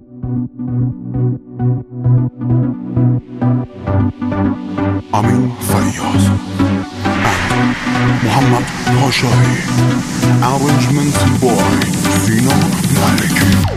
Amin Fayyaz and Muhammad Hashari. Arrangement by Zina Maliki.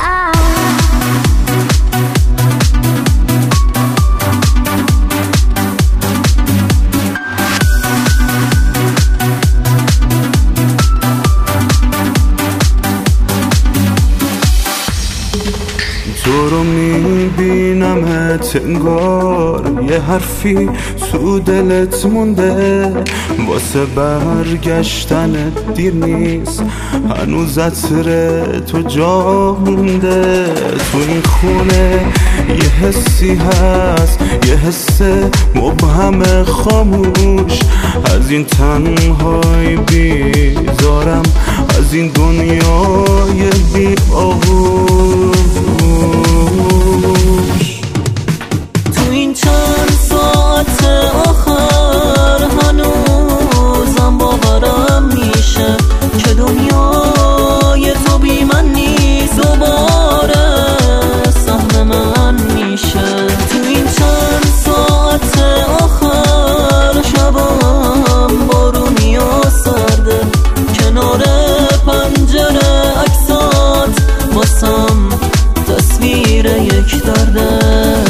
تو رو میبینمت انگار یه حرفی تو دلت مونده، واسه برگشتن دیر نیست، هنوز عطر تو جا مونده. تو این خونه یه حسی هست، یه حس مبهم خاموش، از این تنهایی بیزارم، از این دنیای بی آغوش. تو این چند ساعت آخر هنوزم باورم میشه که دنیای تو بی من نیست، دوباره سهم من میشه. تو این چند ساعت آخر شبم بارونی و سرده، کنار پنجره عکسات واسم تصویر یک درده.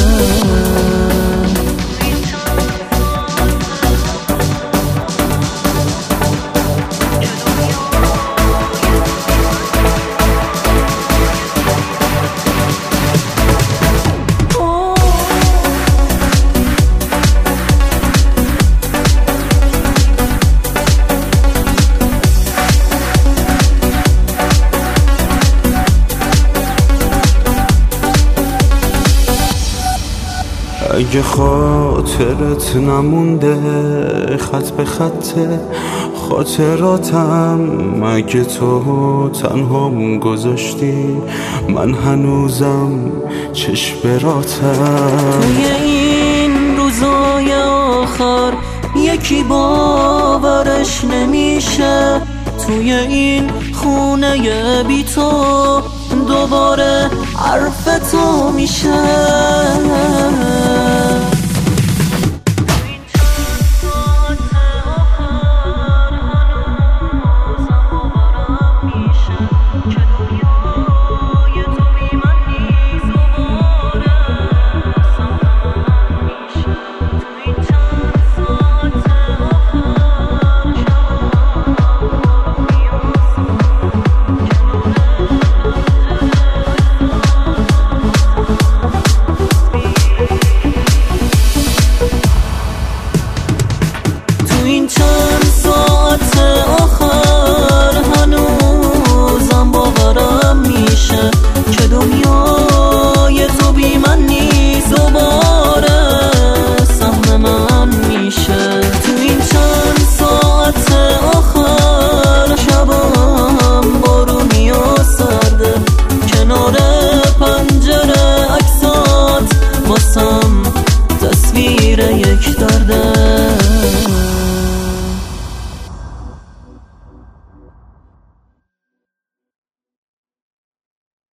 اگه خاطرت نمونده خط به خط خاطراتم، اگه تو تنهام گذاشتی من هنوزم چشمراتم. توی این روزای آخر یکی باورش نمیشه، توی این خونه بی تو دوباره حرف تو میشه.